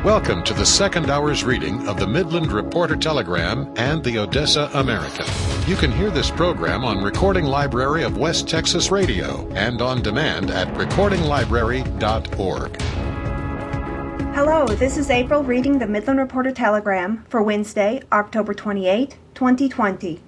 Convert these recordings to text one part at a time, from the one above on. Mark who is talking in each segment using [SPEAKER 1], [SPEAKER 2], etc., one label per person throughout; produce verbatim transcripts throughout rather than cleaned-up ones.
[SPEAKER 1] Welcome to the second hour's reading of the Midland Reporter Telegram and the Odessa American. You can hear this program on Recording Library of West Texas Radio and on demand at recording library dot org.
[SPEAKER 2] Hello, this is April reading the Midland Reporter Telegram for Wednesday, October twenty-eighth, twenty twenty.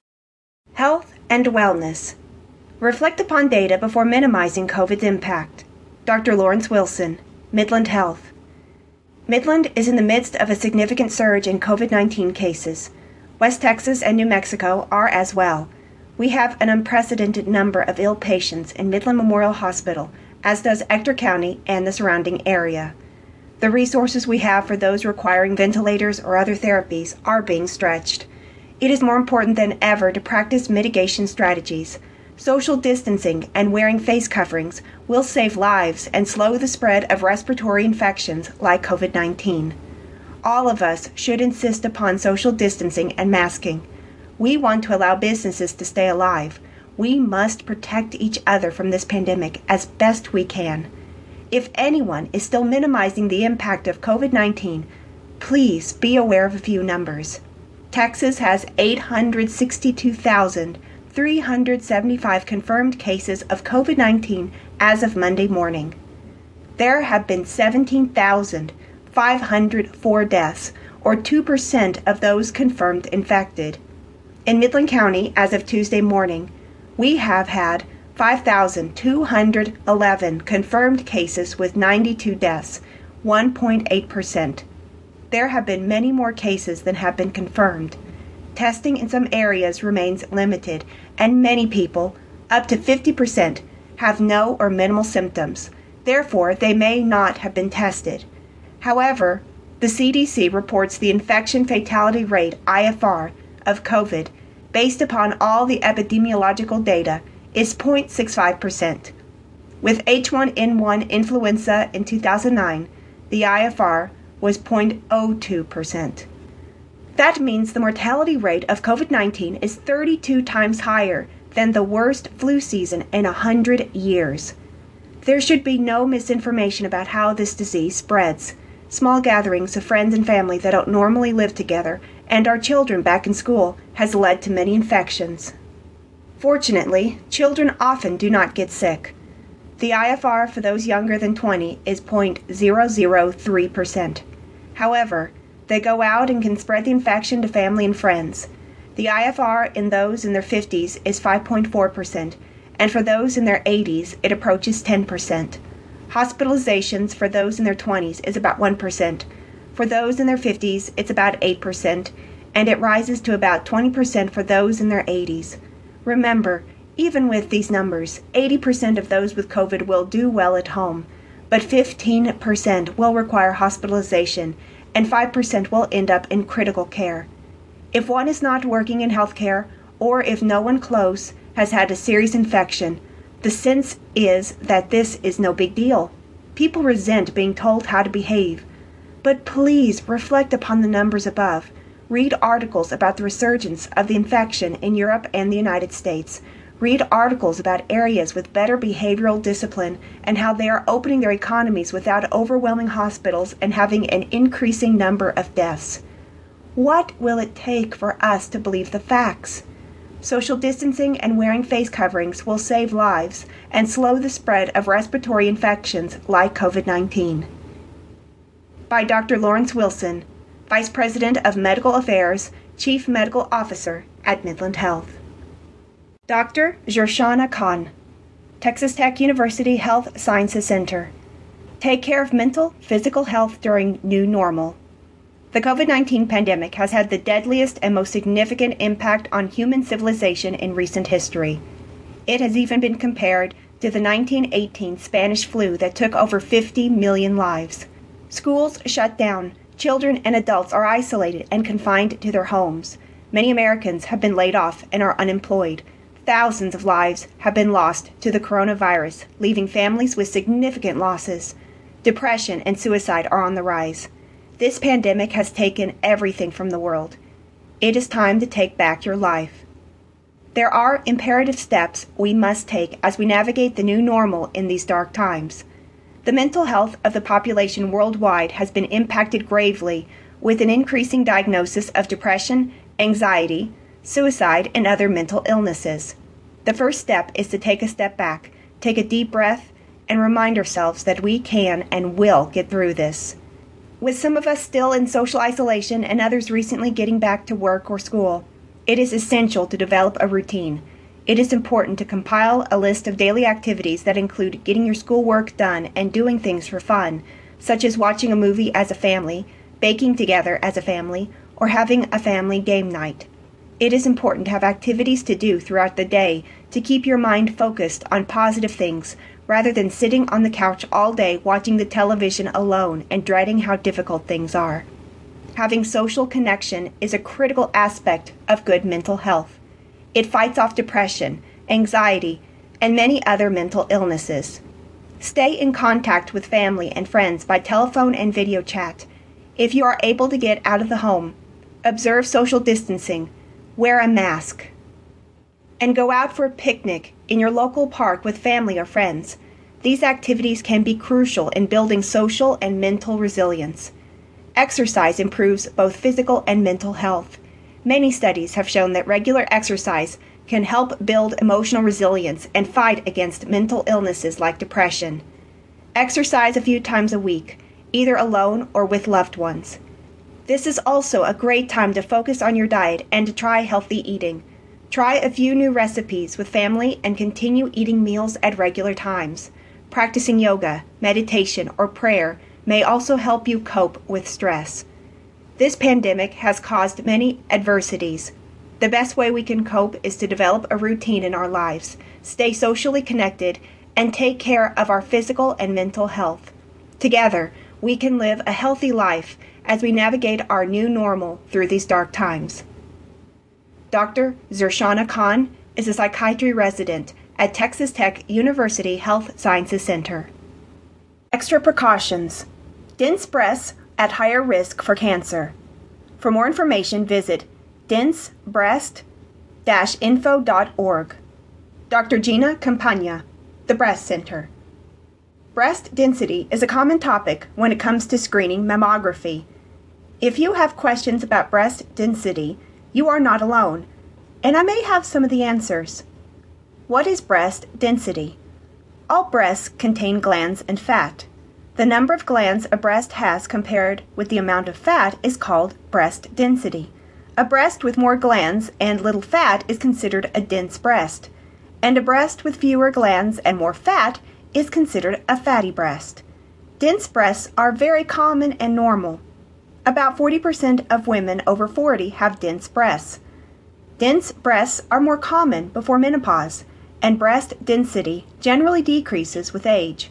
[SPEAKER 2] Health and Wellness. Reflect upon data before minimizing COVID's impact. Doctor Lawrence Wilson, Midland Health. Midland is in the midst of a significant surge in COVID nineteen cases. West Texas and New Mexico are as well. We have an unprecedented number of ill patients in Midland Memorial Hospital, as does Ector County and the surrounding area. The resources we have for those requiring ventilators or other therapies are being stretched. It is more important than ever to practice mitigation strategies. Social distancing and wearing face coverings will save lives and slow the spread of respiratory infections like COVID nineteen. All of us should insist upon social distancing and masking. We want to allow businesses to stay alive. We must protect each other from this pandemic as best we can. If anyone is still minimizing the impact of COVID nineteen, please be aware of a few numbers. Texas has eight hundred sixty-two thousand three hundred seventy-five confirmed cases of COVID nineteen as of Monday morning. There have been seventeen thousand five hundred four deaths, or two percent of those confirmed infected. In Midland County, as of Tuesday morning, we have had five thousand two hundred eleven confirmed cases with ninety-two deaths, one point eight percent. There have been many more cases than have been confirmed. Testing in some areas remains limited, and many people, up to fifty percent, have no or minimal symptoms. Therefore, they may not have been tested. However, the C D C reports the infection fatality rate, I F R, of COVID, based upon all the epidemiological data, is zero point six five percent. With H one N one influenza in two thousand nine, the I F R was zero point zero two percent. That means the mortality rate of COVID nineteen is thirty-two times higher than the worst flu season in a hundred years. There should be no misinformation about how this disease spreads. Small gatherings of friends and family that don't normally live together and our children back in school has led to many infections. Fortunately, children often do not get sick. The I F R for those younger than twenty is zero point zero zero three percent. However, they go out and can spread the infection to family and friends. The I F R in those in their fifties is five point four percent, and for those in their eighties, it approaches ten percent. Hospitalizations for those in their twenties is about one percent. For those in their fifties, it's about eight percent, and it rises to about twenty percent for those in their eighties. Remember, even with these numbers, eighty percent of those with COVID will do well at home, but fifteen percent will require hospitalization, and five percent will end up in critical care. If one is not working in healthcare, or if no one close has had a serious infection, the sense is that this is no big deal. People resent being told how to behave. But please reflect upon the numbers above. Read articles about the resurgence of the infection in Europe and the United States. Read articles about areas with better behavioral discipline and how they are opening their economies without overwhelming hospitals and having an increasing number of deaths. What will it take for us to believe the facts? Social distancing and wearing face coverings will save lives and slow the spread of respiratory infections like COVID nineteen. By Doctor Lawrence Wilson, Vice President of Medical Affairs, Chief Medical Officer at Midland Health. Doctor Jorshana Khan, Texas Tech University Health Sciences Center. Take care of mental, physical health during new normal. The COVID nineteen pandemic has had the deadliest and most significant impact on human civilization in recent history. It has even been compared to the nineteen eighteen Spanish flu that took over fifty million lives. Schools shut down. Children and adults are isolated and confined to their homes. Many Americans have been laid off and are unemployed. Thousands of lives have been lost to the coronavirus, leaving families with significant losses. Depression and suicide are on the rise. This pandemic has taken everything from the world. It is time to take back your life. There are imperative steps we must take as we navigate the new normal in these dark times. The mental health of the population worldwide has been impacted gravely with an increasing diagnosis of depression, anxiety, suicide, and other mental illnesses. The first step is to take a step back, take a deep breath, and remind ourselves that we can and will get through this. With some of us still in social isolation and others recently getting back to work or school, it is essential to develop a routine. It is important to compile a list of daily activities that include getting your schoolwork done and doing things for fun, such as watching a movie as a family, baking together as a family, or having a family game night. It is important to have activities to do throughout the day to keep your mind focused on positive things rather than sitting on the couch all day watching the television alone and dreading how difficult things are. Having social connection is a critical aspect of good mental health. It fights off depression, anxiety, and many other mental illnesses. Stay in contact with family and friends by telephone and video chat. If you are able to get out of the home, observe social distancing, wear a mask, and go out for a picnic in your local park with family or friends. These activities can be crucial in building social and mental resilience. Exercise improves both physical and mental health. Many studies have shown that regular exercise can help build emotional resilience and fight against mental illnesses like depression. Exercise a few times a week, either alone or with loved ones. This is also a great time to focus on your diet and to try healthy eating. Try a few new recipes with family and continue eating meals at regular times. Practicing yoga, meditation, or prayer may also help you cope with stress. This pandemic has caused many adversities. The best way we can cope is to develop a routine in our lives, stay socially connected, and take care of our physical and mental health. Together, we can live a healthy life as we navigate our new normal through these dark times. Doctor Zershana Khan is a psychiatry resident at Texas Tech University Health Sciences Center. Extra precautions. Dense breasts at higher risk for cancer. For more information, visit dense breast dash info dot org. Doctor Gina Campagna, the Breast Center. Breast density is a common topic when it comes to screening mammography. If you have questions about breast density, you are not alone, and I may have some of the answers. What is breast density? All breasts contain glands and fat. The number of glands a breast has compared with the amount of fat is called breast density. A breast with more glands and little fat is considered a dense breast, and a breast with fewer glands and more fat is considered a fatty breast. Dense breasts are very common and normal. About forty percent of women over forty have dense breasts. Dense breasts are more common before menopause, and breast density generally decreases with age.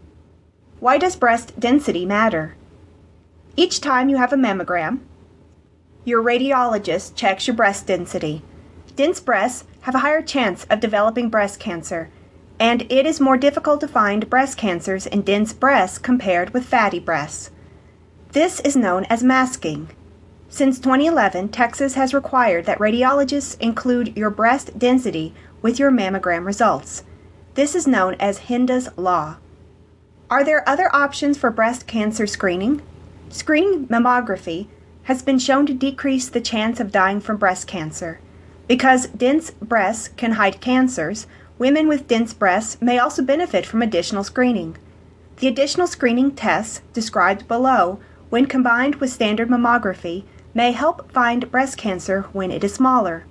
[SPEAKER 2] Why does breast density matter? Each time you have a mammogram, your radiologist checks your breast density. Dense breasts have a higher chance of developing breast cancer, and it is more difficult to find breast cancers in dense breasts compared with fatty breasts. This is known as masking. Since twenty eleven, Texas has required that radiologists include your breast density with your mammogram results. This is known as Hinda's Law. Are there other options for breast cancer screening? Screening mammography has been shown to decrease the chance of dying from breast cancer. Because dense breasts can hide cancers, women with dense breasts may also benefit from additional screening. The additional screening tests described below, when combined with standard mammography, may help find breast cancer when it is smaller.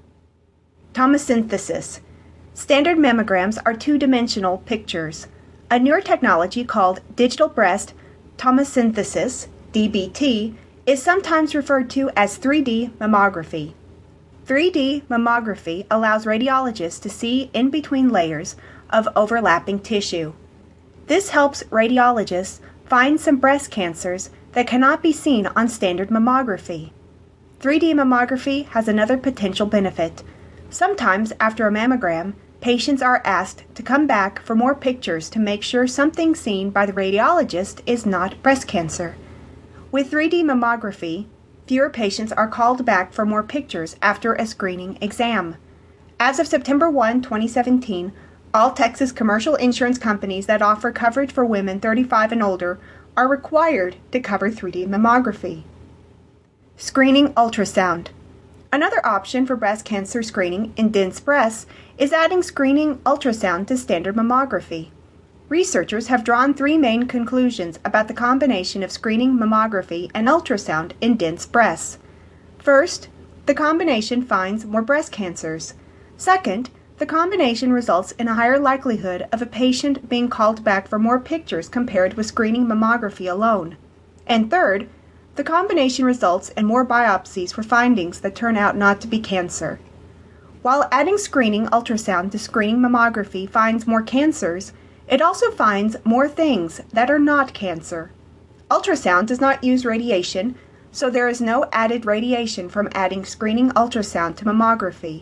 [SPEAKER 2] Tomosynthesis. Standard mammograms are two-dimensional pictures. A newer technology called digital breast tomosynthesis, D B T, is sometimes referred to as three D mammography. three D mammography allows radiologists to see in between layers of overlapping tissue. This helps radiologists find some breast cancers that cannot be seen on standard mammography. three D mammography has another potential benefit. Sometimes after a mammogram, patients are asked to come back for more pictures to make sure something seen by the radiologist is not breast cancer. With three D mammography, fewer patients are called back for more pictures after a screening exam. As of September first, twenty seventeen, All Texas commercial insurance companies that offer coverage for women thirty-five and older are required to cover three D mammography. Screening ultrasound. Another option for breast cancer screening in dense breasts is adding screening ultrasound to standard mammography. Researchers have drawn three main conclusions about the combination of screening mammography and ultrasound in dense breasts. First, the combination finds more breast cancers. Second, the combination results in a higher likelihood of a patient being called back for more pictures compared with screening mammography alone. And third, the combination results in more biopsies for findings that turn out not to be cancer. While adding screening ultrasound to screening mammography finds more cancers, it also finds more things that are not cancer. Ultrasound does not use radiation, so there is no added radiation from adding screening ultrasound to mammography.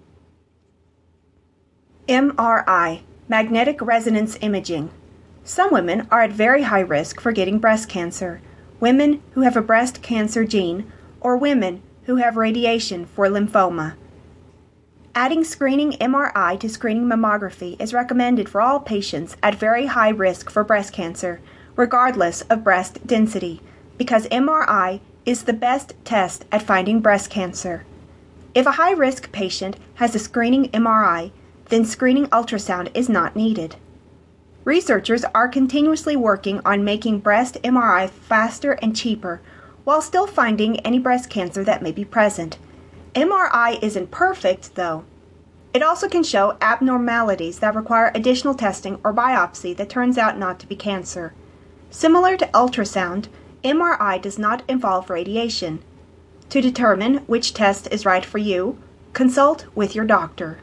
[SPEAKER 2] M R I, magnetic resonance imaging. Some women are at very high risk for getting breast cancer, women who have a breast cancer gene, or women who have radiation for lymphoma. Adding screening M R I to screening mammography is recommended for all patients at very high risk for breast cancer, regardless of breast density, because M R I is the best test at finding breast cancer. If a high-risk patient has a screening M R I, then screening ultrasound is not needed. Researchers are continuously working on making breast M R I faster and cheaper, while still finding any breast cancer that may be present. M R I isn't perfect, though. It also can show abnormalities that require additional testing or biopsy that turns out not to be cancer. Similar to ultrasound, M R I does not involve radiation. To determine which test is right for you, consult with your doctor.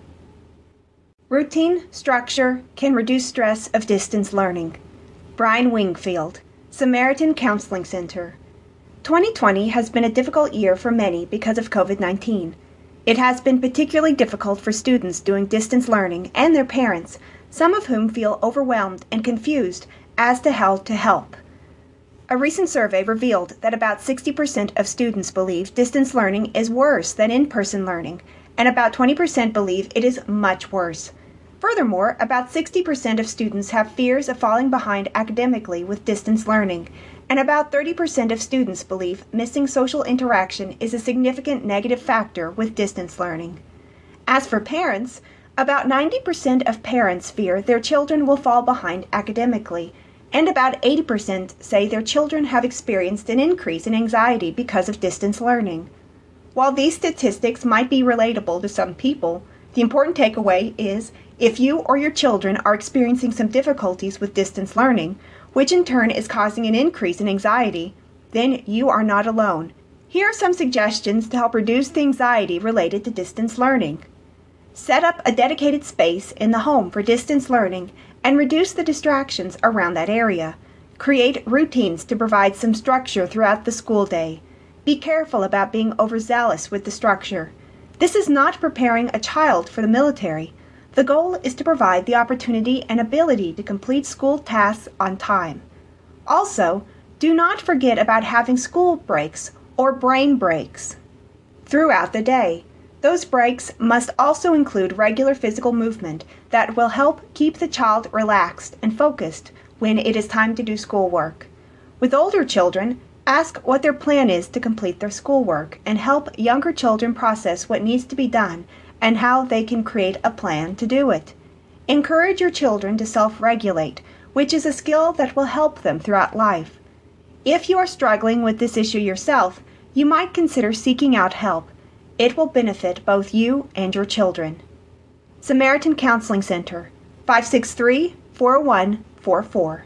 [SPEAKER 2] Routine structure can reduce stress of distance learning. Brian Wingfield, Samaritan Counseling Center. twenty twenty has been a difficult year for many because of COVID nineteen. It has been particularly difficult for students doing distance learning and their parents, some of whom feel overwhelmed and confused as to how to help. A recent survey revealed that about sixty percent of students believe distance learning is worse than in-person learning, and about twenty percent believe it is much worse. Furthermore, about sixty percent of students have fears of falling behind academically with distance learning, and about thirty percent of students believe missing social interaction is a significant negative factor with distance learning. As for parents, about ninety percent of parents fear their children will fall behind academically, and about eighty percent say their children have experienced an increase in anxiety because of distance learning. While these statistics might be relatable to some people, the important takeaway is if you or your children are experiencing some difficulties with distance learning, which in turn is causing an increase in anxiety, then you are not alone. Here are some suggestions to help reduce the anxiety related to distance learning. Set up a dedicated space in the home for distance learning and reduce the distractions around that area. Create routines to provide some structure throughout the school day. Be careful about being overzealous with the structure. This is not preparing a child for the military. The goal is to provide the opportunity and ability to complete school tasks on time. Also, do not forget about having school breaks or brain breaks throughout the day. Those breaks must also include regular physical movement that will help keep the child relaxed and focused when it is time to do schoolwork. With older children, ask what their plan is to complete their schoolwork and help younger children process what needs to be done and how they can create a plan to do it. Encourage your children to self-regulate, which is a skill that will help them throughout life. If you are struggling with this issue yourself, you might consider seeking out help. It will benefit both you and your children. Samaritan Counseling Center, five six three, four one four four.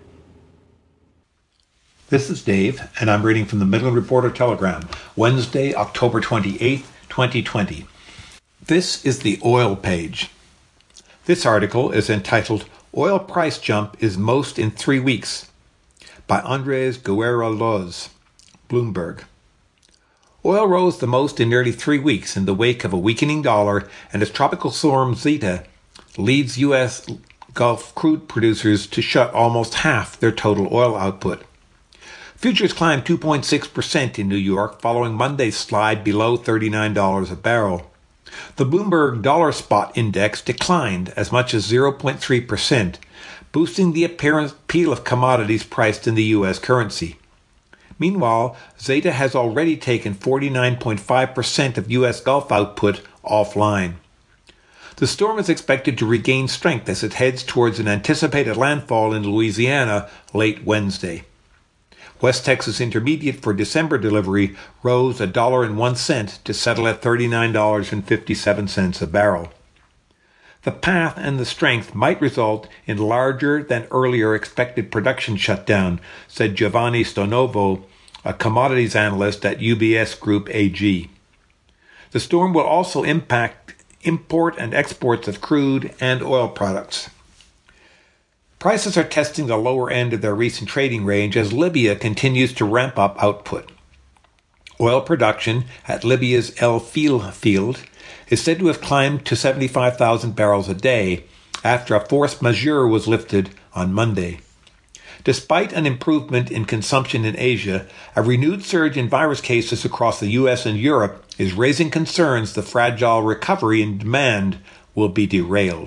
[SPEAKER 3] This is Dave, and I'm reading from the Midland Reporter Telegram, Wednesday, October twenty-eighth, twenty twenty. This is the oil page. This article is entitled, Oil Price Jump is Most in Three Weeks, by Andres Guerra-Loz, Bloomberg. Oil rose the most in nearly three weeks in the wake of a weakening dollar, and as Tropical Storm Zeta leads U S Gulf crude producers to shut almost half their total oil output. Futures climbed two point six percent in New York following Monday's slide below thirty-nine dollars a barrel. The Bloomberg Dollar Spot Index declined as much as zero point three percent, boosting the appeal of commodities priced in the U S currency. Meanwhile, Zeta has already taken forty-nine point five percent of U S Gulf output offline. The storm is expected to regain strength as it heads towards an anticipated landfall in Louisiana late Wednesday. West Texas Intermediate for December delivery rose a dollar and one cent to settle at thirty-nine dollars and fifty-seven cents a barrel. The path and the strength might result in larger than earlier expected production shutdown, said Giovanni Stonovo, a commodities analyst at U B S Group A G. The storm will also impact import and exports of crude and oil products. Prices are testing the lower end of their recent trading range as Libya continues to ramp up output. Oil production at Libya's El Feel field is said to have climbed to seventy-five thousand barrels a day after a force majeure was lifted on Monday. Despite an improvement in consumption in Asia, a renewed surge in virus cases across the U S and Europe is raising concerns the fragile recovery in demand will be derailed.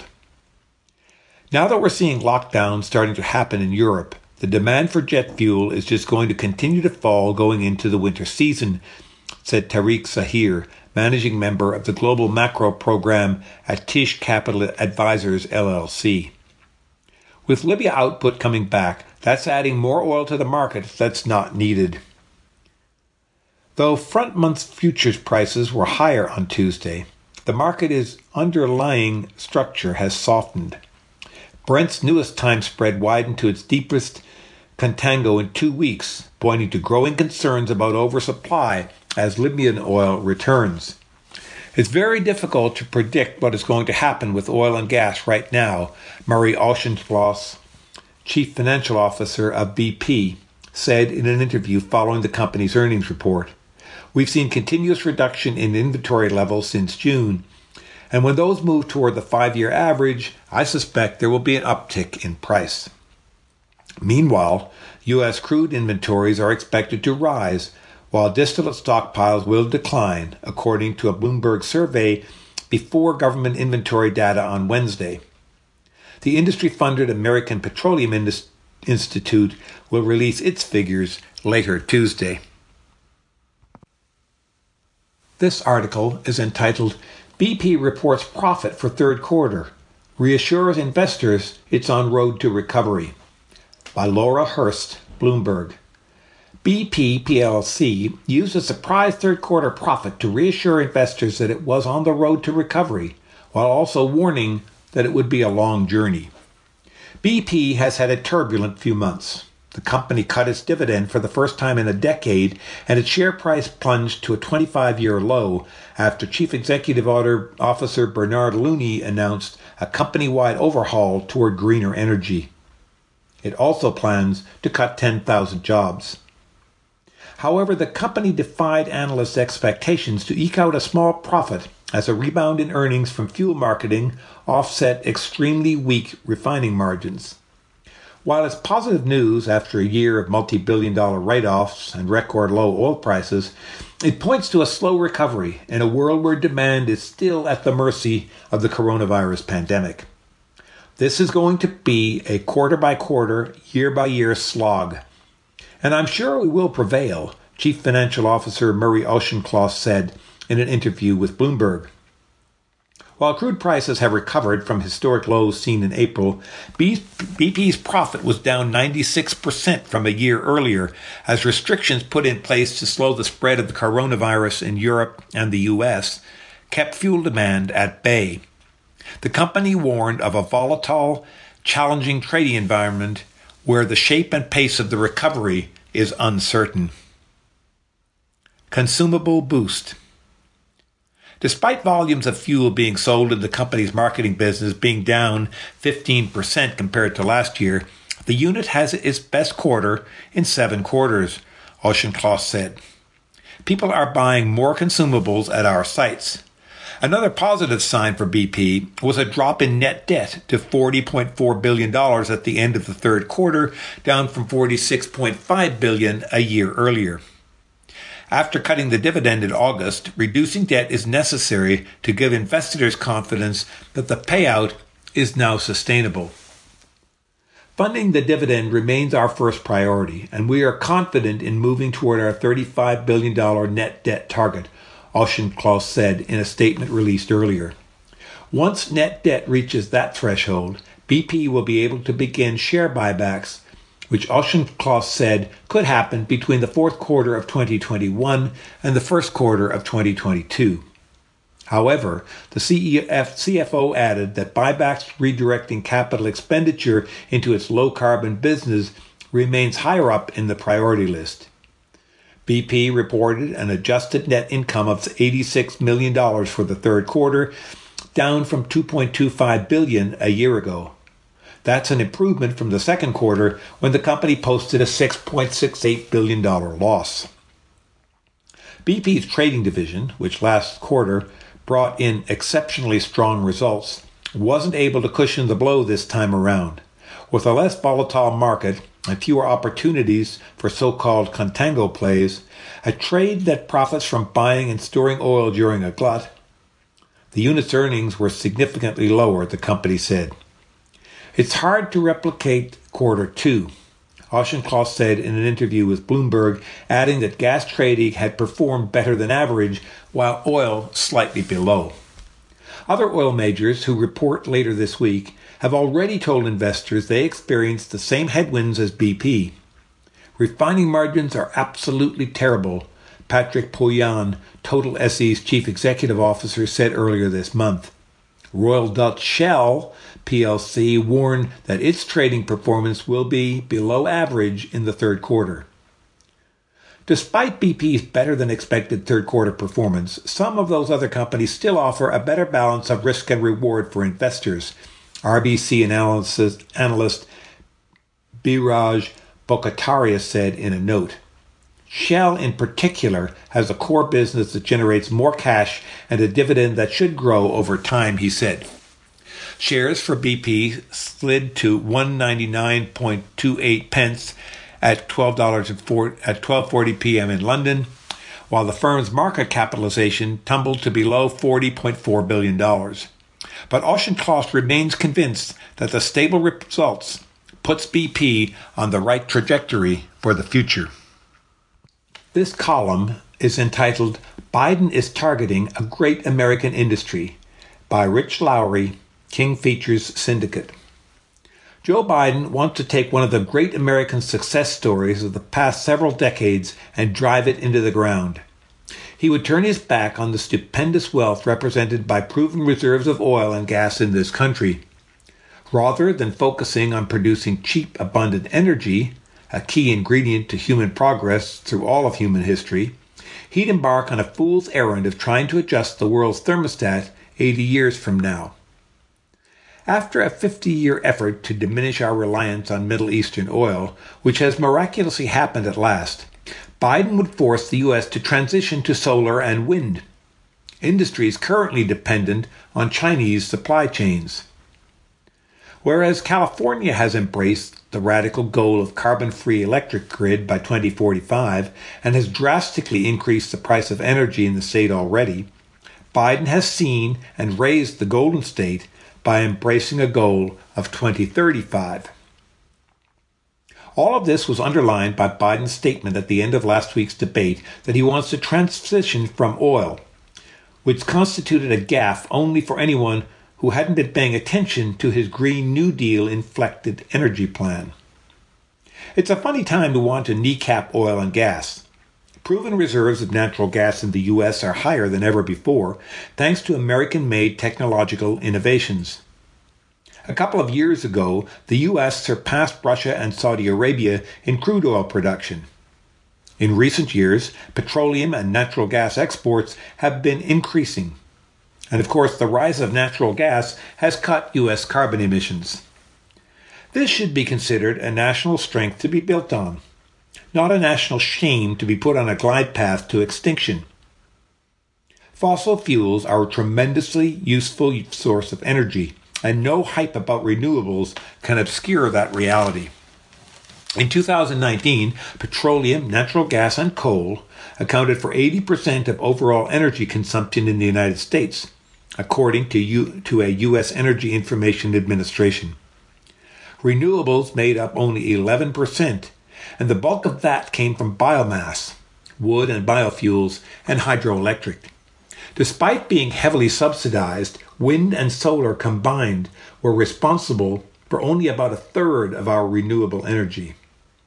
[SPEAKER 3] Now that we're seeing lockdowns starting to happen in Europe, the demand for jet fuel is just going to continue to fall going into the winter season, said Tariq Sahir, managing member of the Global Macro Program at Tish Capital Advisors, L L C. With Libya output coming back, that's adding more oil to the market that's not needed. Though front-month futures prices were higher on Tuesday, the market's underlying structure has softened. Brent's newest time spread widened to its deepest contango in two weeks, pointing to growing concerns about oversupply as Libyan oil returns. It's very difficult to predict what is going to happen with oil and gas right now, Murray Auchincloss, Chief Financial Officer of B P, said in an interview following the company's earnings report. We've seen continuous reduction in inventory levels since June, and when those move toward the five-year average, I suspect there will be an uptick in price. Meanwhile, U S crude inventories are expected to rise, while distillate stockpiles will decline, according to a Bloomberg survey before government inventory data on Wednesday. The industry-funded American Petroleum Indus- Institute will release its figures later Tuesday. This article is entitled, B P Reports Profit for Third Quarter, Reassures Investors It's on Road to Recovery, by Laura Hurst, Bloomberg. B P P L C used a surprise third quarter profit to reassure investors that it was on the road to recovery, while also warning that it would be a long journey. B P has had a turbulent few months. The company cut its dividend for the first time in a decade, and its share price plunged to a twenty-five-year low after Chief Executive Officer Bernard Looney announced a company-wide overhaul toward greener energy. It also plans to cut ten thousand jobs. However, the company defied analysts' expectations to eke out a small profit as a rebound in earnings from fuel marketing offset extremely weak refining margins. While it's positive news after a year of multi-billion dollar write-offs and record low oil prices, it points to a slow recovery in a world where demand is still at the mercy of the coronavirus pandemic. This is going to be a quarter-by-quarter, year-by-year slog. And I'm sure we will prevail, Chief Financial Officer Murray Auchincloss said in an interview with Bloomberg. While crude prices have recovered from historic lows seen in April, B P's profit was down ninety-six percent from a year earlier as restrictions put in place to slow the spread of the coronavirus in Europe and the U S kept fuel demand at bay. The company warned of a volatile, challenging trading environment where the shape and pace of the recovery is uncertain. Consumable boost. Despite volumes of fuel being sold in the company's marketing business being down fifteen percent compared to last year, the unit has its best quarter in seven quarters, Auchincloss said. People are buying more consumables at our sites. Another positive sign for B P was a drop in net debt to forty point four billion dollars at the end of the third quarter, down from forty-six point five billion dollars a year earlier. After cutting the dividend in August, reducing debt is necessary to give investors confidence that the payout is now sustainable. Funding the dividend remains our first priority, and we are confident in moving toward our thirty-five billion dollars net debt target, Auchincloss said in a statement released earlier. Once net debt reaches that threshold, B P will be able to begin share buybacks, which Auchincloss said could happen between the fourth quarter of twenty twenty-one and the first quarter of twenty twenty-two. However, the C F O added that buybacks redirecting capital expenditure into its low-carbon business remains higher up in the priority list. B P reported an adjusted net income of eighty-six million dollars for the third quarter, down from two point two five billion dollars a year ago. That's an improvement from the second quarter when the company posted a six point six eight billion dollars loss. B P's trading division, which last quarter brought in exceptionally strong results, wasn't able to cushion the blow this time around. With a less volatile market and fewer opportunities for so-called contango plays, a trade that profits from buying and storing oil during a glut, the unit's earnings were significantly lower, the company said. It's hard to replicate quarter two, Auchincloss said in an interview with Bloomberg, adding that gas trading had performed better than average, while oil slightly below. Other oil majors who report later this week have already told investors they experienced the same headwinds as B P. Refining margins are absolutely terrible, Patrick Pouyanné, Total S E's chief executive officer, said earlier this month. Royal Dutch Shell P L C warned that its trading performance will be below average in the third quarter. Despite B P's better-than-expected third-quarter performance, some of those other companies still offer a better balance of risk and reward for investors, R B C analysis, analyst Biraj Borkhataria said in a note. Shell, in particular, has a core business that generates more cash and a dividend that should grow over time, he said. Shares for B P slid to one hundred ninety-nine point two eight pence at twelve forty p.m. in London, while the firm's market capitalization tumbled to below forty point four billion dollars. But Auchincloss remains convinced that the stable results puts B P on the right trajectory for the future. This column is entitled Biden is Targeting a Great American Industry by Rich Lowry, King Features Syndicate. Joe Biden wants to take one of the great American success stories of the past several decades and drive it into the ground. He would turn his back on the stupendous wealth represented by proven reserves of oil and gas in this country. Rather than focusing on producing cheap, abundant energy, a key ingredient to human progress through all of human history, he'd embark on a fool's errand of trying to adjust the world's thermostat eighty years from now. After a fifty-year effort to diminish our reliance on Middle Eastern oil, which has miraculously happened at last, Biden would force the U S to transition to solar and wind, industries currently dependent on Chinese supply chains. Whereas California has embraced the radical goal of carbon-free electric grid by twenty forty-five and has drastically increased the price of energy in the state already, Biden has seen and raised the Golden State by embracing a goal of twenty thirty-five. All of this was underlined by Biden's statement at the end of last week's debate that he wants to transition from oil, which constituted a gaffe only for anyone who hadn't been paying attention to his Green New Deal-inflected energy plan. It's a funny time to want to kneecap oil and gas. Proven reserves of natural gas in the U S are higher than ever before, thanks to American-made technological innovations. A couple of years ago, the U S surpassed Russia and Saudi Arabia in crude oil production. In recent years, petroleum and natural gas exports have been increasing. And of course, the rise of natural gas has cut U S carbon emissions. This should be considered a national strength to be built on, not a national shame to be put on a glide path to extinction. Fossil fuels are a tremendously useful source of energy, and no hype about renewables can obscure that reality. In two thousand nineteen, petroleum, natural gas, and coal accounted for eighty percent of overall energy consumption in the United States, according to, U- to a U S Energy Information Administration. Renewables made up only eleven percent, and the bulk of that came from biomass, wood and biofuels, and hydroelectric. Despite being heavily subsidized, wind and solar combined were responsible for only about a third of our renewable energy.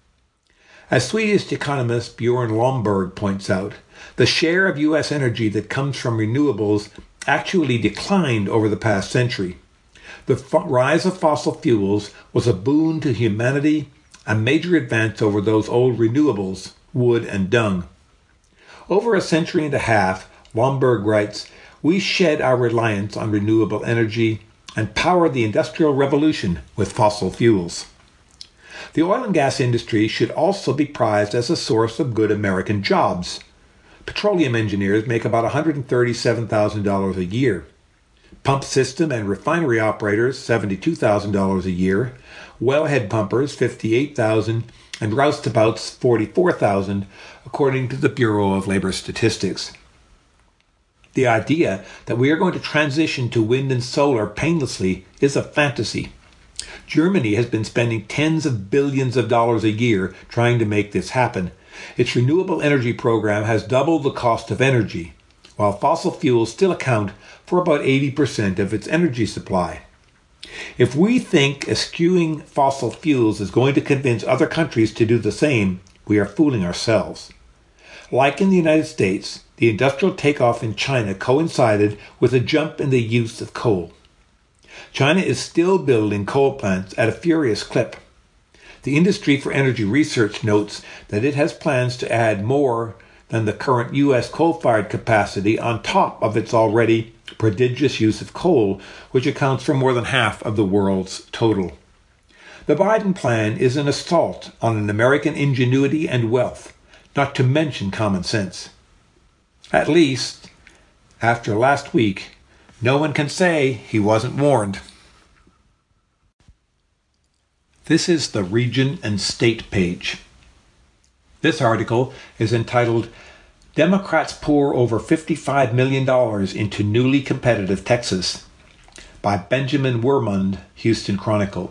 [SPEAKER 3] As Swedish economist Björn Lomborg points out, the share of U S energy that comes from renewables actually declined over the past century. The f- rise of fossil fuels was a boon to humanity, a major advance over those old renewables, wood and dung. Over a century and a half, Lomborg writes, we shed our reliance on renewable energy and powered the Industrial Revolution with fossil fuels. The oil and gas industry should also be prized as a source of good American jobs. Petroleum engineers make about one hundred thirty-seven thousand dollars a year. Pump system and refinery operators, seventy-two thousand dollars a year. Wellhead pumpers, fifty-eight thousand dollars, and roustabouts, forty-four thousand dollars, according to the Bureau of Labor Statistics. The idea that we are going to transition to wind and solar painlessly is a fantasy. Germany has been spending tens of billions of dollars a year trying to make this happen. Its renewable energy program has doubled the cost of energy, while fossil fuels still account for about eighty percent of its energy supply. If we think eschewing fossil fuels is going to convince other countries to do the same, we are fooling ourselves. Like in the United States, the industrial takeoff in China coincided with a jump in the use of coal. China is still building coal plants at a furious clip. The Industry for Energy Research notes that it has plans to add more than the current U S coal-fired capacity on top of its already prodigious use of coal, which accounts for more than half of the world's total. The Biden plan is an assault on an American ingenuity and wealth, not to mention common sense. At least, after last week, no one can say he wasn't warned. This is the Region and State page. This article is entitled, Democrats Pour Over fifty-five million dollars into Newly Competitive Texas, by Benjamin Wermund, Houston Chronicle.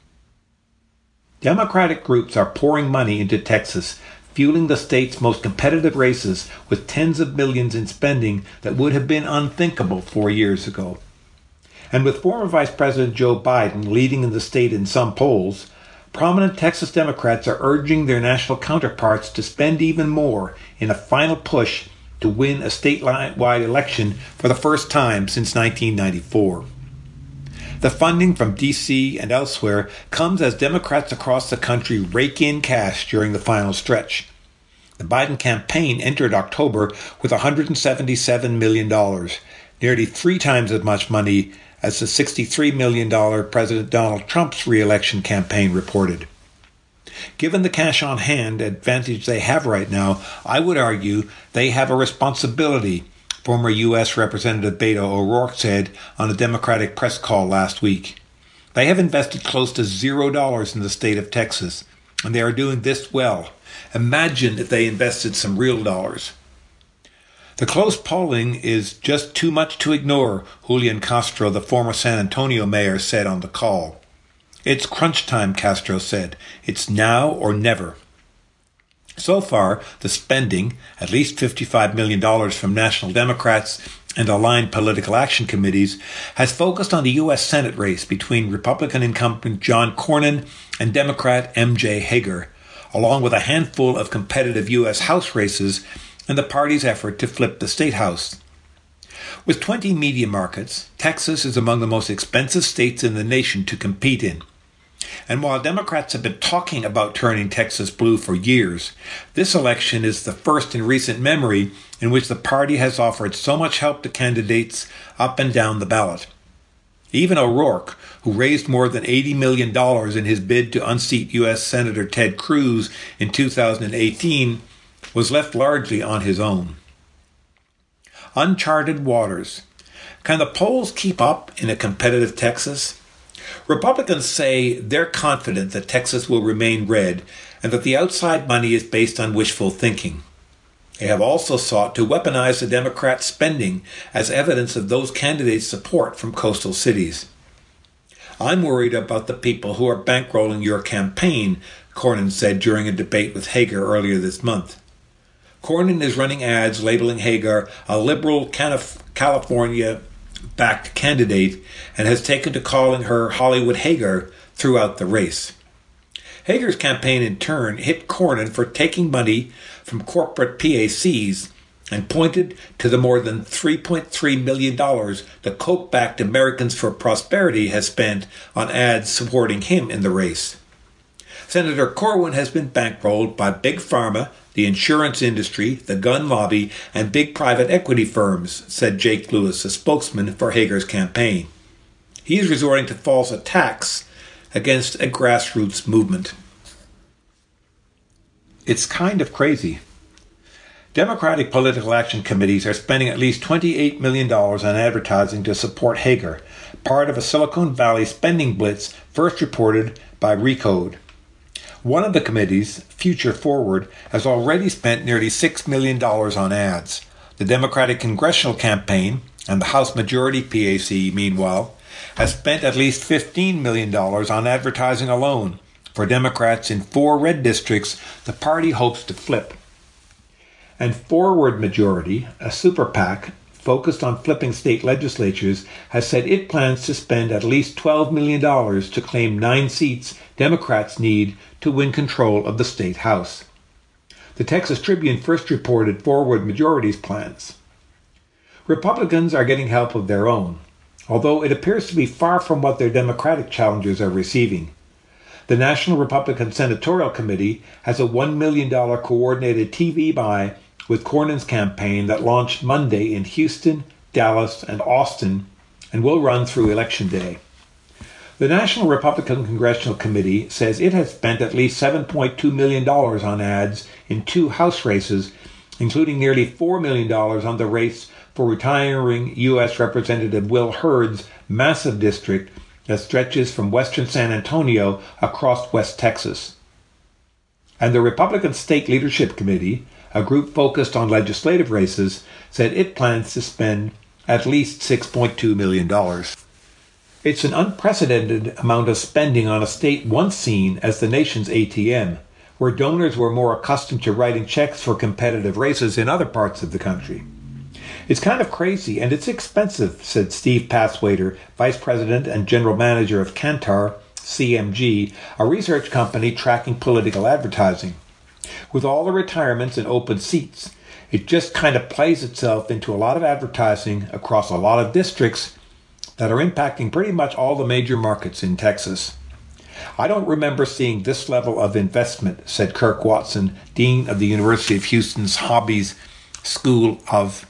[SPEAKER 3] Democratic groups are pouring money into Texas, fueling the state's most competitive races with tens of millions in spending that would have been unthinkable four years ago. And with former Vice President Joe Biden leading in the state in some polls, prominent Texas Democrats are urging their national counterparts to spend even more in a final push to win a statewide election for the first time since nineteen ninety-four. The funding from D C and elsewhere comes as Democrats across the country rake in cash during the final stretch. The Biden campaign entered October with one hundred seventy-seven million dollars, nearly three times as much money as the sixty-three million dollars President Donald Trump's re-election campaign reported. Given the cash on hand advantage they have right now, I would argue they have a responsibility, former U S Representative Beto O'Rourke said on a Democratic press call last week. They have invested close to zero dollars in the state of Texas, and they are doing this well. Imagine if they invested some real dollars. The close polling is just too much to ignore, Julian Castro, the former San Antonio mayor, said on the call. It's crunch time, Castro said. It's now or never. So far, the spending, at least fifty-five million dollars from national Democrats and aligned political action committees, has focused on the U S Senate race between Republican incumbent John Cornyn and Democrat M J Hager, along with a handful of competitive U S House races and the party's effort to flip the state house. With twenty media markets, Texas is among the most expensive states in the nation to compete in. And while Democrats have been talking about turning Texas blue for years, this election is the first in recent memory in which the party has offered so much help to candidates up and down the ballot. Even O'Rourke, who raised more than eighty million dollars in his bid to unseat U S Senator Ted Cruz in two thousand eighteen, was left largely on his own. Uncharted waters. Can the polls keep up in a competitive Texas? Republicans say they're confident that Texas will remain red and that the outside money is based on wishful thinking. They have also sought to weaponize the Democrat spending as evidence of those candidates' support from coastal cities. I'm worried about the people who are bankrolling your campaign, Cornyn said during a debate with Hagar earlier this month. Cornyn is running ads labeling Hagar a liberal California-backed candidate and has taken to calling her Hollywood Hagar throughout the race. Hagar's campaign in turn hit Cornyn for taking money from corporate P A Cs and pointed to the more than three point three million dollars the Koch-backed Americans for Prosperity has spent on ads supporting him in the race. Senator Corwin has been bankrolled by Big Pharma, the insurance industry, the gun lobby, and big private equity firms, said Jake Lewis, a spokesman for Hagar's campaign. He is resorting to false attacks against a grassroots movement. It's kind of crazy. Democratic political action committees are spending at least twenty-eight million dollars on advertising to support Hagar, part of a Silicon Valley spending blitz first reported by Recode. One of the committees, Future Forward, has already spent nearly six million dollars on ads. The Democratic Congressional Campaign and the House Majority P A C, meanwhile, has spent at least fifteen million dollars on advertising alone. For Democrats in four red districts, the party hopes to flip. And Forward Majority, a super PAC focused on flipping state legislatures, has said it plans to spend at least twelve million dollars to claim nine seats Democrats need to win control of the state House. The Texas Tribune first reported Forward Majority's plans. Republicans are getting help of their own, although it appears to be far from what their Democratic challengers are receiving. The National Republican Senatorial Committee has a one million dollars coordinated T V buy with Cornyn's campaign that launched Monday in Houston, Dallas, and Austin, and will run through Election Day. The National Republican Congressional Committee says it has spent at least seven point two million dollars on ads in two House races, including nearly four million dollars on the race for retiring U S Representative Will Hurd's massive district that stretches from western San Antonio across West Texas. And the Republican State Leadership Committee, a group focused on legislative races, said it plans to spend at least six point two million dollars. It's an unprecedented amount of spending on a state once seen as the nation's A T M, where donors were more accustomed to writing checks for competitive races in other parts of the country. It's kind of crazy, and it's expensive, said Steve Passwaiter, Vice President and General Manager of Kantar, C M G, a research company tracking political advertising. With all the retirements and open seats, it just kind of plays itself into a lot of advertising across a lot of districts that are impacting pretty much all the major markets in Texas. I don't remember seeing this level of investment, said Kirk Watson, Dean of the University of Houston's Hobbies School of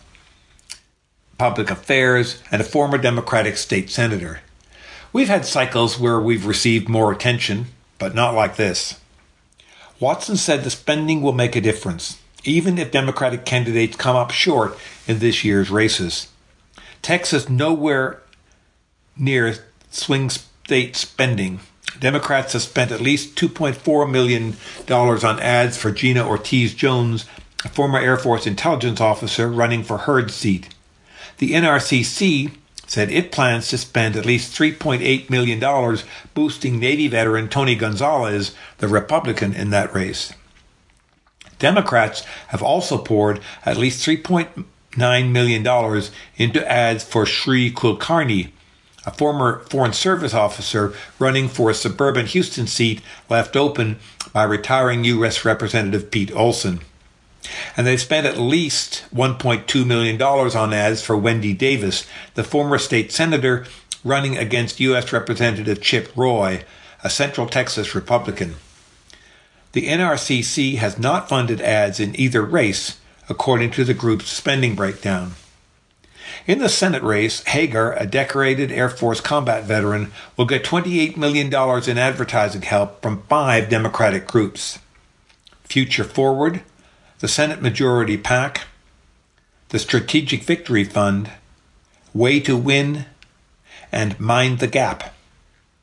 [SPEAKER 3] Public Affairs and a former Democratic state senator. We've had cycles where we've received more attention, but not like this. Watson said the spending will make a difference, even if Democratic candidates come up short in this year's races. Texas nowhere near swing state spending. Democrats have spent at least two point four million dollars on ads for Gina Ortiz-Jones, a former Air Force intelligence officer running for Hurd's seat. The N R C C said it plans to spend at least three point eight million dollars boosting Navy veteran Tony Gonzalez, the Republican in that race. Democrats have also poured at least three point nine million dollars into ads for Sri Kulkarni, a former Foreign Service officer running for a suburban Houston seat left open by retiring U S Representative Pete Olson. And they've spent at least one point two million dollars on ads for Wendy Davis, the former state senator running against U S Representative Chip Roy, a Central Texas Republican. The N R C C has not funded ads in either race, according to the group's spending breakdown. In the Senate race, Hagar, a decorated Air Force combat veteran, will get twenty-eight million dollars in advertising help from five Democratic groups: Future Forward, the Senate Majority PAC, the Strategic Victory Fund, Way to Win, and Mind the Gap.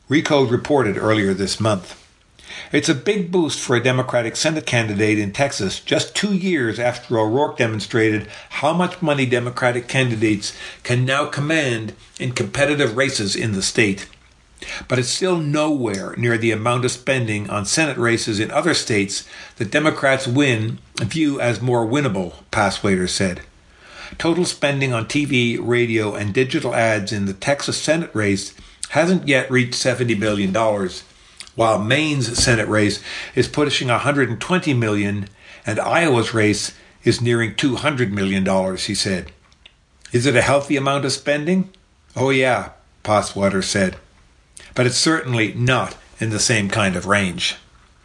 [SPEAKER 3] Recode reported earlier this month. It's a big boost for a Democratic Senate candidate in Texas just two years after O'Rourke demonstrated how much money Democratic candidates can now command in competitive races in the state. But it's still nowhere near the amount of spending on Senate races in other states that Democrats win view as more winnable, Passwaiter said. Total spending on T V, radio, and digital ads in the Texas Senate race hasn't yet reached seventy billion dollars, while Maine's Senate race is pushing one hundred twenty million dollars and Iowa's race is nearing two hundred million dollars, he said. Is it a healthy amount of spending? Oh yeah, Passwaiter said. But it's certainly not in the same kind of range.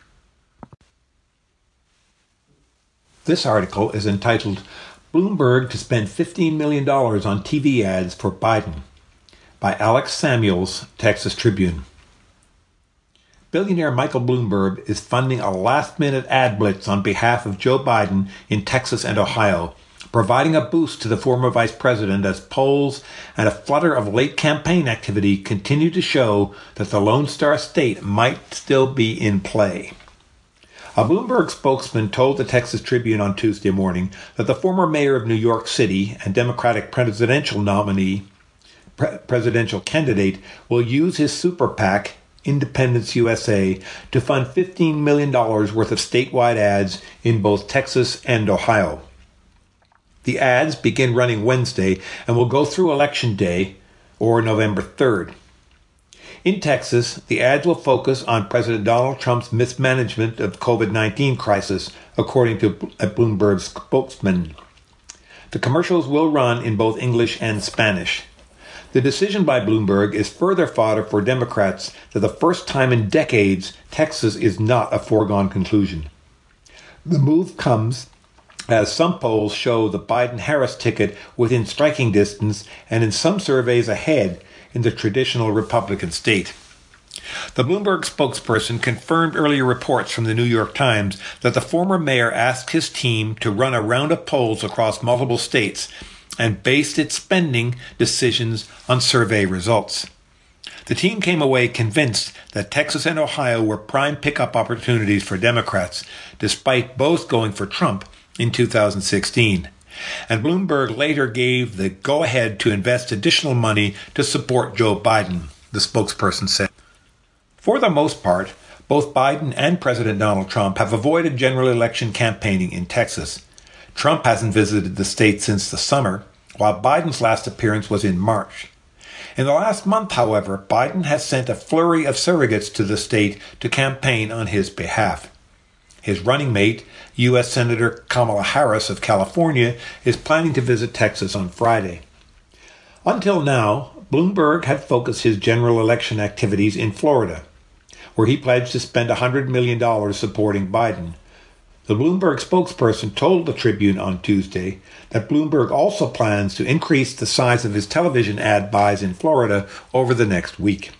[SPEAKER 3] This article is entitled Bloomberg to Spend fifteen million dollars on T V Ads for Biden by Alex Samuels, Texas Tribune. Billionaire Michael Bloomberg is funding a last-minute ad blitz on behalf of Joe Biden in Texas and Ohio, providing a boost to the former vice president as polls and a flutter of late campaign activity continue to show that the Lone Star State might still be in play. A Bloomberg spokesman told the Texas Tribune on Tuesday morning that the former mayor of New York City and Democratic presidential nominee, pre- presidential candidate, will use his super PAC, Independence U S A, to fund fifteen million dollars worth of statewide ads in both Texas and Ohio. The ads begin running Wednesday and will go through Election Day, or November third. In Texas, the ads will focus on President Donald Trump's mismanagement of the COVID nineteen crisis, according to a Bloomberg spokesman. The commercials will run in both English and Spanish. The decision by Bloomberg is further fodder for Democrats that the first time in decades, Texas is not a foregone conclusion. The move comes as some polls show the Biden-Harris ticket within striking distance and in some surveys ahead in the traditional Republican state. The Bloomberg spokesperson confirmed earlier reports from the New York Times that the former mayor asked his team to run a round of polls across multiple states and based its spending decisions on survey results. The team came away convinced that Texas and Ohio were prime pickup opportunities for Democrats, despite both going for Trump in two thousand sixteen. And Bloomberg later gave the go-ahead to invest additional money to support Joe Biden, the spokesperson said. For the most part, both Biden and President Donald Trump have avoided general election campaigning in Texas. Trump hasn't visited the state since the summer, while Biden's last appearance was in March. In the last month, however, Biden has sent a flurry of surrogates to the state to campaign on his behalf. His running mate, U S Senator Kamala Harris of California, is planning to visit Texas on Friday. Until now, Bloomberg had focused his general election activities in Florida, where he pledged to spend one hundred million dollars supporting Biden. The Bloomberg spokesperson told the Tribune on Tuesday that Bloomberg also plans to increase the size of his television ad buys in Florida over the next week.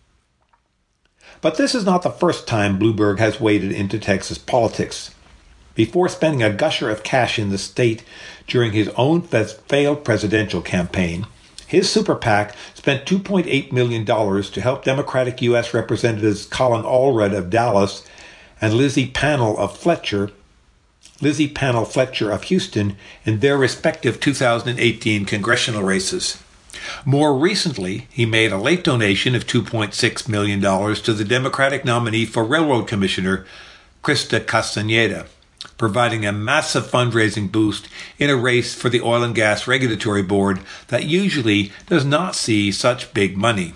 [SPEAKER 3] But this is not the first time Bloomberg has waded into Texas politics. Before spending a gusher of cash in the state during his own failed presidential campaign, his super PAC spent two point eight million dollars to help Democratic U S Representatives Colin Allred of Dallas and Lizzie Panel of Fletcher, Lizzie Panel Fletcher of Houston in their respective two thousand eighteen congressional races. More recently, he made a late donation of two point six million dollars to the Democratic nominee for Railroad Commissioner, Krista Castaneda, providing a massive fundraising boost in a race for the Oil and Gas Regulatory Board that usually does not see such big money.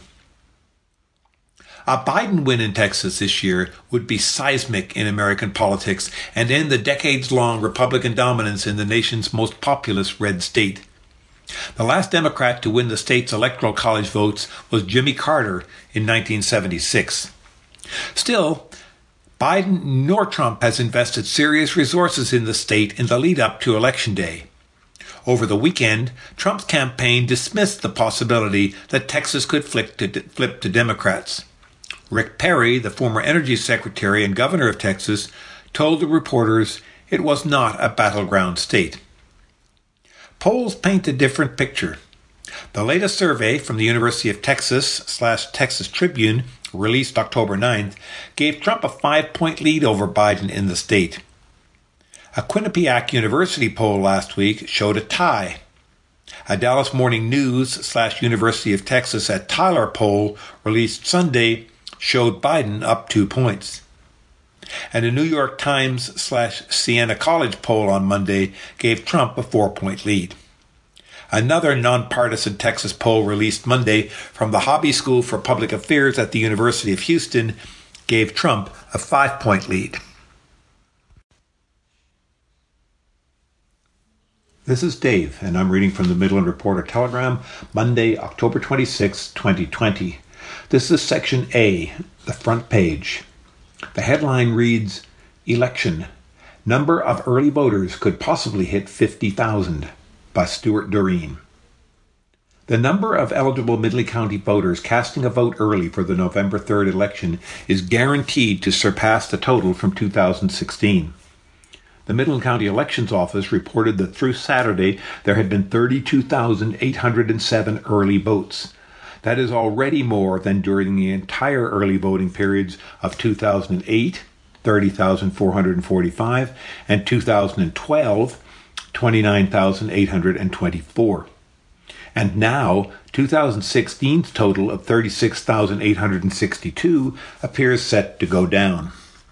[SPEAKER 3] A Biden win in Texas this year would be seismic in American politics and end the decades-long Republican dominance in the nation's most populous red state. The last Democrat to win the state's electoral college votes was Jimmy Carter in nineteen seventy-six. Still, Biden nor Trump has invested serious resources in the state in the lead-up to Election Day. Over the weekend, Trump's campaign dismissed the possibility that Texas could flip to, flip to Democrats. Rick Perry, the former Energy Secretary and Governor of Texas, told the reporters it was not a battleground state. Polls paint a different picture. The latest survey from the University of Texas slash Texas Tribune, released October ninth, gave Trump a five-point lead over Biden in the state. A Quinnipiac University poll last week showed a tie. A Dallas Morning News slash University of Texas at Tyler poll released Sunday showed Biden up two points. And a New York Times slash Siena College poll on Monday gave Trump a four-point lead. Another nonpartisan Texas poll released Monday from the Hobby School for Public Affairs at the University of Houston gave Trump a five-point lead. This is Dave, and I'm reading from the Midland Reporter Telegram, Monday, October twenty-sixth, twenty twenty. This is Section A, the front page. The headline reads, Election. Number of early voters could possibly hit fifty thousand, by Stuart Doreen. The number of eligible Midland County voters casting a vote early for the November third election is guaranteed to surpass the total from two thousand sixteen. The Midland County Elections Office reported that through Saturday there had been thirty-two thousand eight hundred seven early votes. That is already more than during the entire early voting periods of two thousand eight, thirty thousand four hundred forty-five, and two thousand twelve, twenty-nine thousand eight hundred twenty-four. And now, two thousand sixteen's total of thirty-six thousand eight hundred sixty-two appears set to go down.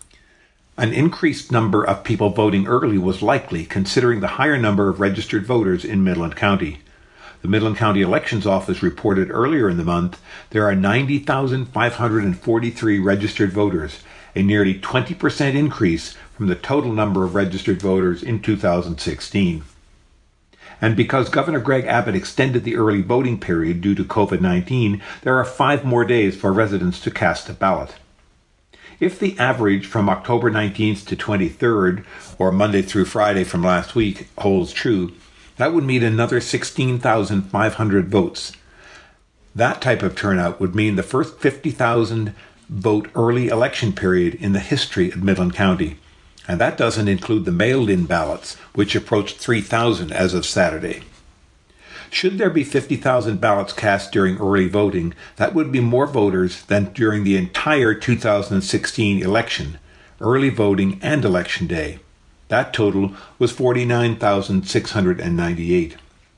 [SPEAKER 3] An increased number of people voting early was likely, considering the higher number of registered voters in Midland County. The Midland County Elections Office reported earlier in the month there are ninety thousand five hundred forty-three registered voters, a nearly twenty percent increase from the total number of registered voters in two thousand sixteen. And because Governor Greg Abbott extended the early voting period due to covid nineteen, there are five more days for residents to cast a ballot. If the average from October nineteenth to twenty-third, or Monday through Friday from last week, holds true, that would mean another sixteen thousand five hundred votes. That type of turnout would mean the first fifty thousand vote early election period in the history of Midland County. And that doesn't include the mailed-in ballots, which approached three thousand as of Saturday. Should there be fifty thousand ballots cast during early voting, that would be more voters than during the entire two thousand sixteen election, early voting and election day. That total was forty-nine thousand six hundred ninety-eight.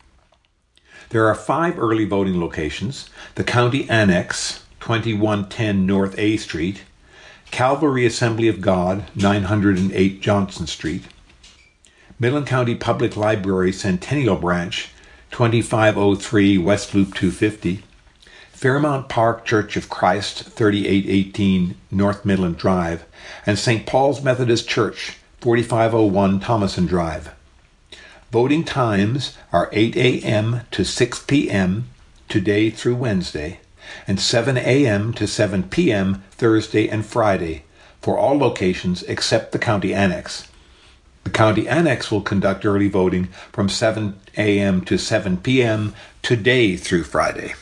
[SPEAKER 3] There are five early voting locations: the County Annex, twenty-one ten North A Street, Calvary Assembly of God, nine hundred eight Johnson Street, Midland County Public Library Centennial Branch, twenty-five oh three West Loop two fifty, Fairmount Park Church of Christ, thirty-eight eighteen North Midland Drive, and Saint Paul's Methodist Church, forty-five oh one Thomason Drive. Voting times are eight a.m. to six p.m. today through Wednesday, and seven a.m. to seven p.m. Thursday and Friday for all locations except the County Annex. The County Annex will conduct early voting from seven a.m. to seven p.m. today through Friday.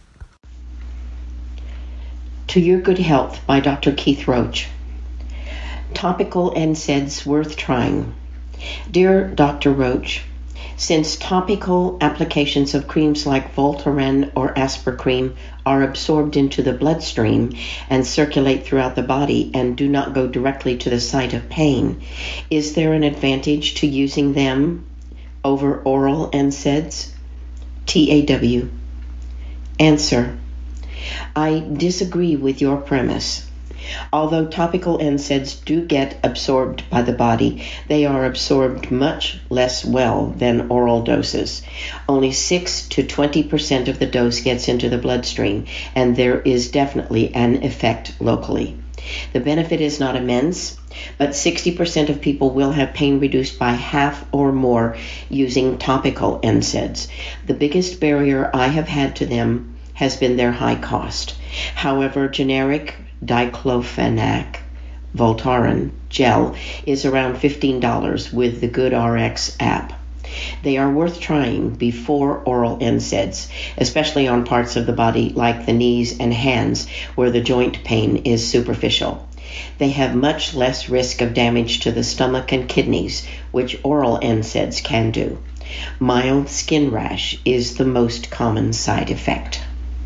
[SPEAKER 4] To Your Good Health by Doctor Keith Roach. Topical N SAIDs worth trying. Dear Doctor Roach, since topical applications of creams like Voltaren or Aspercreme are absorbed into the bloodstream and circulate throughout the body and do not go directly to the site of pain, is there an advantage to using them over oral N SAIDs? T A W. Answer. I disagree with your premise. Although topical N SAIDs do get absorbed by the body, they are absorbed much less well than oral doses. Only six to twenty percent of the dose gets into the bloodstream, and there is definitely an effect locally. The benefit is not immense, but sixty percent of people will have pain reduced by half or more using topical N SAIDs. The biggest barrier I have had to them has been their high cost. However, generic diclofenac Voltaren gel is around fifteen dollars with the GoodRx app. They are worth trying before oral N SAIDs, especially on parts of the body like the knees and hands where the joint pain is superficial. They have much less risk of damage to the stomach and kidneys, which oral N SAIDs can do. Mild skin rash is the most common side effect.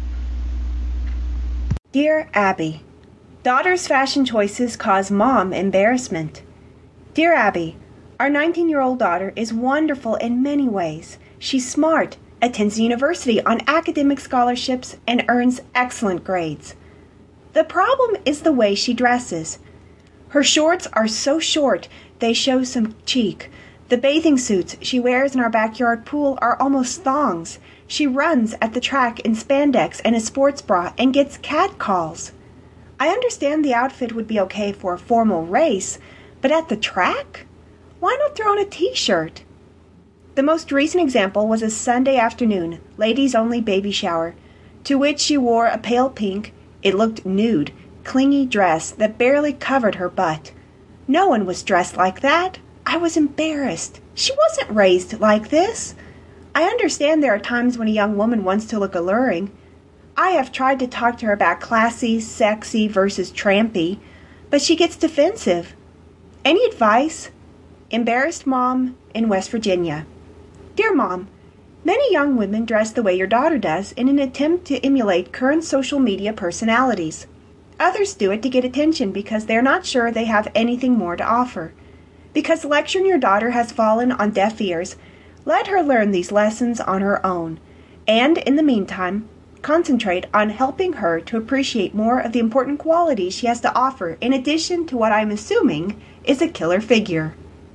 [SPEAKER 2] Dear Abby, daughter's fashion choices cause mom embarrassment. Dear Abby, our nineteen-year-old daughter is wonderful in many ways. She's smart, attends university on academic scholarships, and earns excellent grades. The problem is the way she dresses. Her shorts are so short they show some cheek. The bathing suits she wears in our backyard pool are almost thongs. She runs at the track in spandex and a sports bra and gets catcalls. I understand the outfit would be okay for a formal race, but at the track? Why not throw on a t-shirt? The most recent example was a Sunday afternoon, ladies-only baby shower, to which she wore a pale pink, it looked nude, clingy dress that barely covered her butt. No one was dressed like that. I was embarrassed. She wasn't raised like this. I understand there are times when a young woman wants to look alluring. I have tried to talk to her about classy, sexy versus trampy, but she gets defensive. Any advice? Embarrassed Mom in West Virginia. Dear Mom, many young women dress the way your daughter does in an attempt to emulate current social media personalities. Others do it to get attention because they're not sure they have anything more to offer. Because lecturing your daughter has fallen on deaf ears, let her learn these lessons on her own, and in the meantime, concentrate on helping her to appreciate more of the important qualities she has to offer in addition to what I'm assuming is a killer figure.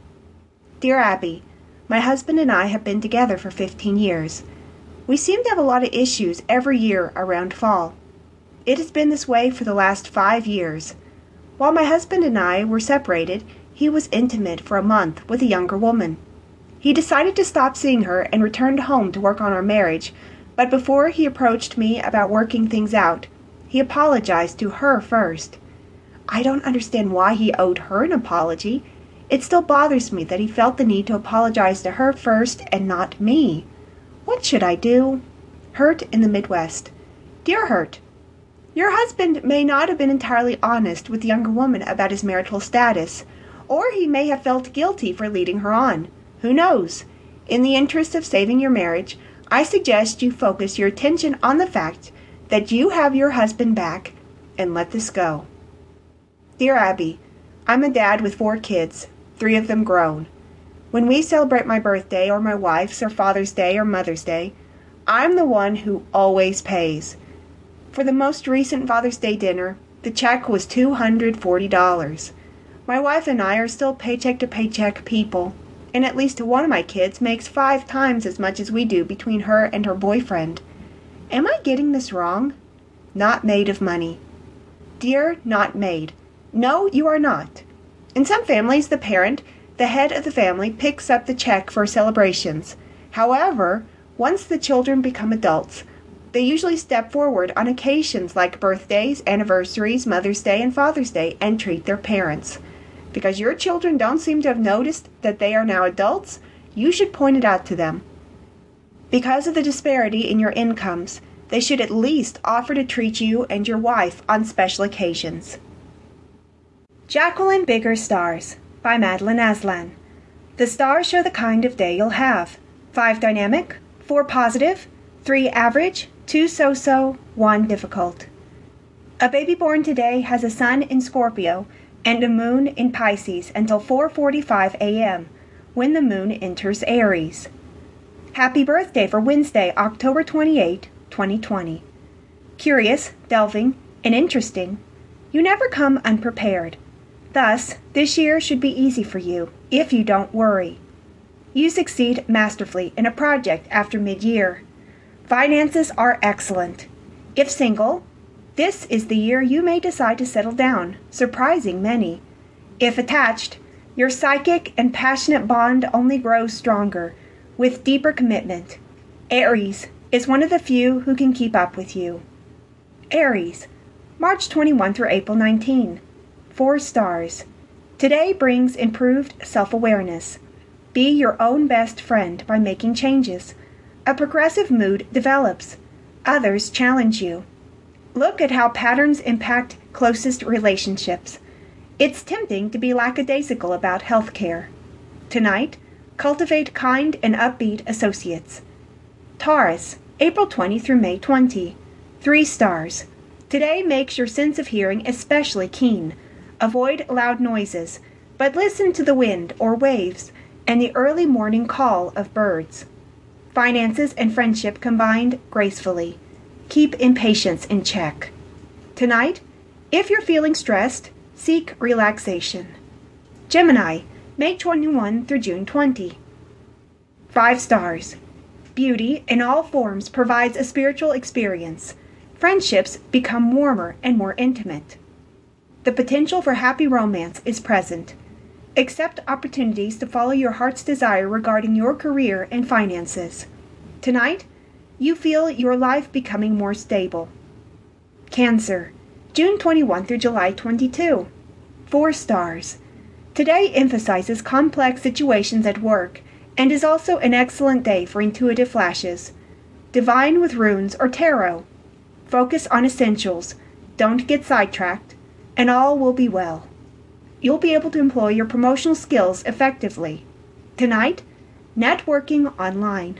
[SPEAKER 2] Dear Abby, my husband and I have been together for fifteen years. We seem to have a lot of issues every year around fall. It has been this way for the last five years. While my husband and I were separated, he was intimate for a month with a younger woman. He decided to stop seeing her and returned home to work on our marriage, but before he approached me about working things out, he apologized to her first. I don't understand why he owed her an apology. It still bothers me that he felt the need to apologize to her first and not me. What should I do? Hurt in the Midwest. Dear Hurt, your husband may not have been entirely honest with the younger woman about his marital status, or he may have felt guilty for leading her on. Who knows? In the interest of saving your marriage, I suggest you focus your attention on the fact that you have your husband back and let this go. Dear Abby, I'm a dad with four kids, three of them grown. When we celebrate my birthday or my wife's or Father's Day or Mother's Day, I'm the one who always pays. For the most recent Father's Day dinner, the check was two hundred forty dollars. My wife and I are still paycheck to paycheck people, and at least one of my kids makes five times as much as we do between her and her boyfriend. Am I getting this wrong? Not made of money. Dear not made, no, you are not. In some families, the parent, the head of the family, picks up the check for celebrations. However, once the children become adults, they usually step forward on occasions like birthdays, anniversaries, Mother's Day, and Father's Day and treat their parents. Because your children don't seem to have noticed that they are now adults, you should point it out to them. Because of the disparity in your incomes, they should at least offer to treat you and your wife on special occasions. Jacqueline Bigger Stars by Madeline Aslan. The stars show the kind of day you'll have. Five dynamic, four positive, three average, two so-so, one difficult. A baby born today has a sun in Scorpio and a moon in Pisces until four forty-five a.m., when the moon enters Aries. Happy birthday for Wednesday, October twenty-eighth, twenty twenty. Curious, delving, and interesting, you never come unprepared. Thus, this year should be easy for you, if you don't worry. You succeed masterfully in a project after mid-year. Finances are excellent. If single, this is the year you may decide to settle down, surprising many. If attached, your psychic and passionate bond only grows stronger, with deeper commitment. Aries is one of the few who can keep up with you. Aries, March twenty-first through April nineteenth. Four stars. Today brings improved self-awareness. Be your own best friend by making changes. A progressive mood develops. Others challenge you. Look at how patterns impact closest relationships. It's tempting to be lackadaisical about health care. Tonight, Cultivate kind and upbeat associates. Taurus, April twentieth through May twentieth. Three stars. Today makes your sense of hearing especially keen. Avoid loud noises, but listen to the wind or waves and the early morning call of birds. Finances and friendship combined gracefully. Keep impatience in check. Tonight, if you're feeling stressed, seek relaxation. Gemini, May twenty-first through June twentieth. Five stars. Beauty in all forms provides a spiritual experience. Friendships become warmer and more intimate. The potential for happy romance is present. Accept opportunities to follow your heart's desire regarding your career and finances. Tonight, you feel your life becoming more stable. Cancer, June twenty-first through July twenty-second. Four stars. Today emphasizes complex situations at work and is also an excellent day for intuitive flashes. Divine with runes or tarot. Focus on essentials, don't get sidetracked, and all will be well. You'll be able to employ your promotional skills effectively. Tonight, networking online.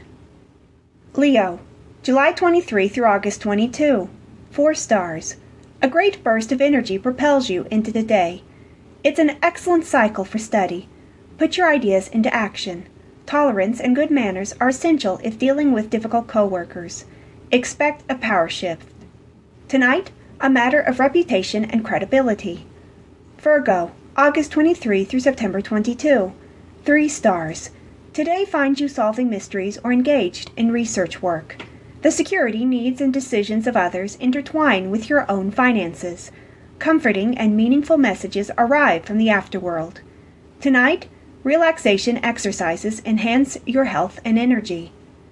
[SPEAKER 2] Leo, July twenty-third through August twenty-second. Four stars. A great burst of energy propels you into the day. It's an excellent cycle for study. Put your ideas into action. Tolerance and good manners are essential if dealing with difficult coworkers. Expect a power shift. Tonight, a matter of reputation and credibility. Virgo, August twenty-third through September twenty-second. Three stars. Today finds you solving mysteries or engaged in research work. The security needs and decisions of others intertwine with your own finances. Comforting and meaningful messages arrive from the afterworld. Tonight, relaxation exercises enhance your health and energy.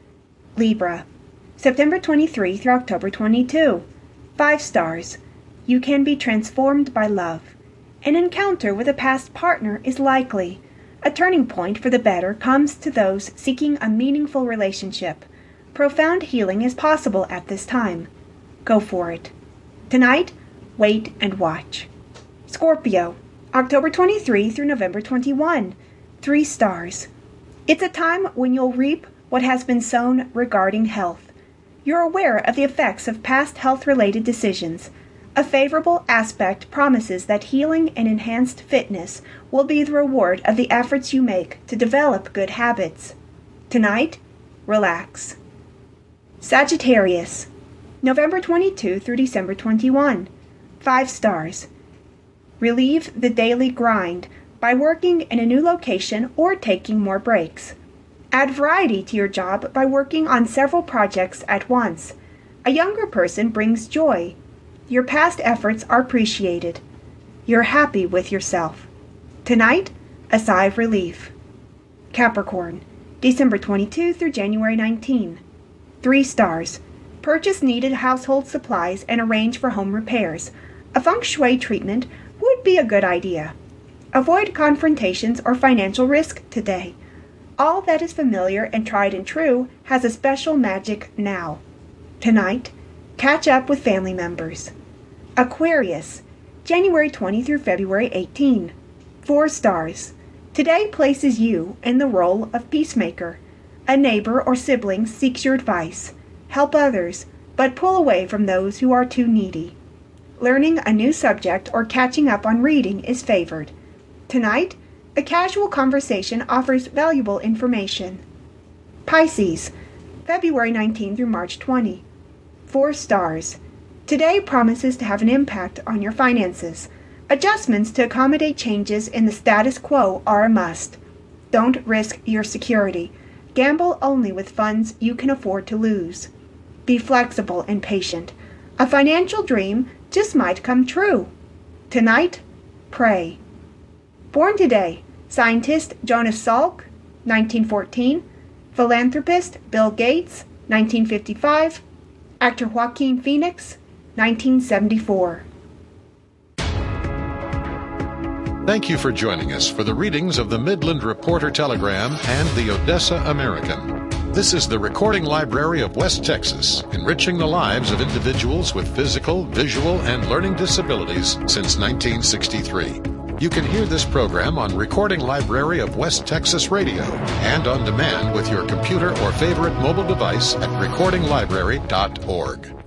[SPEAKER 2] Libra, September twenty-third through October twenty-second. Five stars. You can be transformed by love. An encounter with a past partner is likely. A turning point for the better comes to those seeking a meaningful relationship. Profound healing is possible at this time. Go for it. Tonight, wait and watch. Scorpio, October twenty-third through November twenty-first. Three stars. It's a time when you'll reap what has been sown regarding health. You're aware of the effects of past health-related decisions. A favorable aspect promises that healing and enhanced fitness will be the reward of the efforts you make to develop good habits. Tonight, relax. Sagittarius, November twenty-second through December twenty-first. Five stars. Relieve the daily grind by working in a new location or taking more breaks. Add variety to your job by working on several projects at once. A younger person brings joy. Your past efforts are appreciated. You're happy with yourself. Tonight, a sigh of relief. Capricorn, December twenty-second through January nineteenth. Three stars. Purchase needed household supplies and arrange for home repairs. A feng shui treatment would be a good idea. Avoid confrontations or financial risk today. All that is familiar and tried and true has a special magic now. Tonight, catch up with family members. Aquarius, January twentieth through February eighteenth. Four stars. Today places you in the role of peacemaker. A neighbor or sibling seeks your advice. Help others, but pull away from those who are too needy. Learning a new subject or catching up on reading is favored. Tonight, a casual conversation offers valuable information. Pisces, February nineteenth through March twentieth. Four stars. Today promises to have an impact on your finances. Adjustments to accommodate changes in the status quo are a must. Don't risk your security. Gamble only with funds you can afford to lose. Be flexible and patient. A financial dream just might come true. Tonight, pray. Born today, scientist Jonas Salk, nineteen fourteen, philanthropist Bill Gates, nineteen fifty-five, actor Joaquin Phoenix, nineteen seventy-four.
[SPEAKER 1] Thank you for joining us for the readings of the Midland Reporter Telegram and the Odessa American. This is the Recording Library of West Texas, enriching the lives of individuals with physical, visual, and learning disabilities since nineteen sixty-three. You can hear this program on Recording Library of West Texas Radio and on demand with your computer or favorite mobile device at recording library dot org.